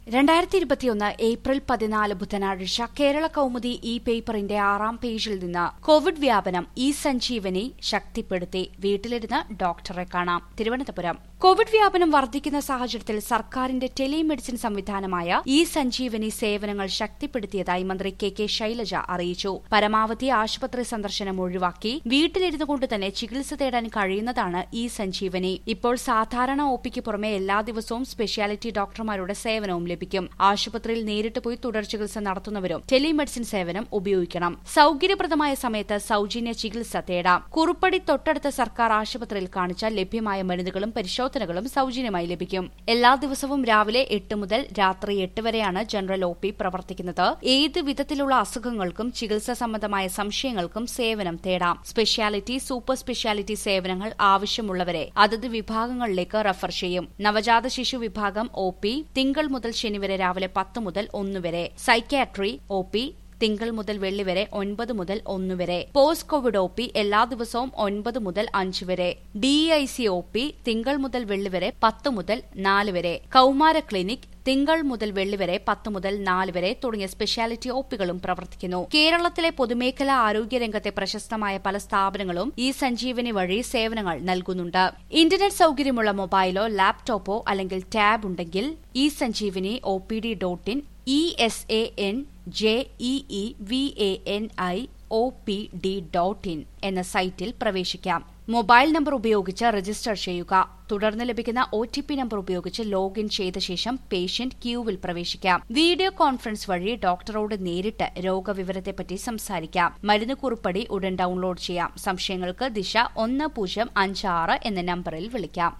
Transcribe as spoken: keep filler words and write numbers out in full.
രണ്ടായിരത്തി ഇരുപത്തിയൊന്ന് ഏപ്രിൽ പതിനാല് ബുധനാഴ്ച കേരള കൗമുദി ഇ പേപ്പറിന്റെ ആറാം പേജിൽ നിന്ന് കോവിഡ് വ്യാപനം ഇ സഞ്ജീവനി ശക്തിപ്പെടുത്തി വീട്ടിലിരുന്ന് ഡോക്ടറെ കാണാം. തിരുവനന്തപുരം കോവിഡ് വ്യാപനം വർദ്ധിക്കുന്ന സാഹചര്യത്തിൽ സർക്കാരിന്റെ ടെലിമെഡിസിൻ സംവിധാനമായ ഇ സഞ്ജീവനി സേവനങ്ങൾ ശക്തിപ്പെടുത്തിയതായി മന്ത്രി കെ കെ ശൈലജ അറിയിച്ചു. പരമാവധി ആശുപത്രി സന്ദർശനം ഒഴിവാക്കി വീട്ടിലിരുന്നു കൊണ്ട് തന്നെ ചികിത്സ തേടാൻ കഴിയുന്നതാണ് ഇ സഞ്ജീവനി. ഇപ്പോൾ സാധാരണ ഒ പിക്ക് പുറമെ എല്ലാ ദിവസവും സ്പെഷ്യാലിറ്റി ഡോക്ടർമാരുടെ സേവനവും ലഭിക്കും. ആശുപത്രിയിൽ നേരിട്ട് പോയി തുടർ ചികിത്സ നടത്തുന്നവരും ടെലിമെഡിസിൻ സേവനം ഉപയോഗിക്കണം. സൌകര്യപ്രദമായ സമയത്ത് സൌജന്യ ചികിത്സ തേടാം. കുറുപ്പടി തൊട്ടടുത്ത സർക്കാർ ആശുപത്രിയിൽ കാണിച്ചാൽ ലഭ്യമായ മരുന്നുകളും പരിശോധനകളും സൌജന്യമായി ലഭിക്കും. എല്ലാ ദിവസവും രാവിലെ എട്ട് മുതൽ രാത്രി എട്ട് വരെയാണ് ജനറൽ ഒ പി പ്രവർത്തിക്കുന്നത്. ഏത് വിധത്തിലുള്ള അസുഖങ്ങൾക്കും ചികിത്സ സംബന്ധമായ സംശയങ്ങൾക്കും സേവനം തേടാം. സ്പെഷ്യാലിറ്റി, സൂപ്പർ സ്പെഷ്യാലിറ്റി സേവനങ്ങൾ ആവശ്യമുള്ളവരെ അതത് വിഭാഗങ്ങളിലേക്ക് റഫർ ചെയ്യും. നവജാത ശിശു വിഭാഗം ഒ പി തിങ്കൾ മുതൽ ശനി വരെ രാവിലെ പത്ത് മുതൽ ഒന്ന് വരെ. സൈക്യാട്രി ഒ പി തിങ്കൾ മുതൽ വെള്ളി വരെ ഒൻപത് മുതൽ ഒന്ന് വരെ. പോസ്റ്റ് കോവിഡ് ഒ പി എല്ലാ ദിവസവും ഒൻപത് മുതൽ അഞ്ച് വരെ. D I C O P തിങ്കൾ മുതൽ വെള്ളി വരെ പത്ത് മുതൽ നാല് വരെ. കൌമാര ക്ലിനിക് തിങ്കൾ മുതൽ വെള്ളി വരെ പത്ത് മുതൽ നാല് വരെ തുടങ്ങിയ സ്പെഷ്യാലിറ്റി ഒ പികളും പ്രവർത്തിക്കുന്നു. കേരളത്തിലെ പൊതുമേഖലാ ആരോഗ്യരംഗത്തെ പ്രശസ്തമായ പല സ്ഥാപനങ്ങളും ഈ സഞ്ജീവനി വഴി സേവനങ്ങൾ നൽകുന്നുണ്ട്. ഇന്റർനെറ്റ് സൌകര്യമുള്ള മൊബൈലോ ലാപ്ടോപ്പോ അല്ലെങ്കിൽ ടാബ് ഉണ്ടെങ്കിൽ E Sanjeevani O P D dot in E S A N J E E V A N I O P D dot in എന്ന സൈറ്റിൽ പ്രവേശിക്കാം. മൊബൈൽ നമ്പർ ഉപയോഗിച്ച് രജിസ്റ്റർ ചെയ്യുക. തുടർന്ന് ലഭിക്കുന്ന ഒ ടി പി നമ്പർ ഉപയോഗിച്ച് ലോഗിൻ ചെയ്ത ശേഷം പേഷ്യന്റ് ക്യൂവിൽ പ്രവേശിക്കാം. വീഡിയോ കോൺഫറൻസ് വഴി ഡോക്ടറോട് നേരിട്ട് രോഗവിവരത്തെപ്പറ്റി സംസാരിക്കാം. മരുന്ന് കുറിപ്പടി ഉടൻ ഡൌൺലോഡ് ചെയ്യാം. സംശയങ്ങൾക്ക് ദിശ ഒന്ന് പൂജ്യം അഞ്ച് ആറ് എന്ന നമ്പറിൽ വിളിക്കാം.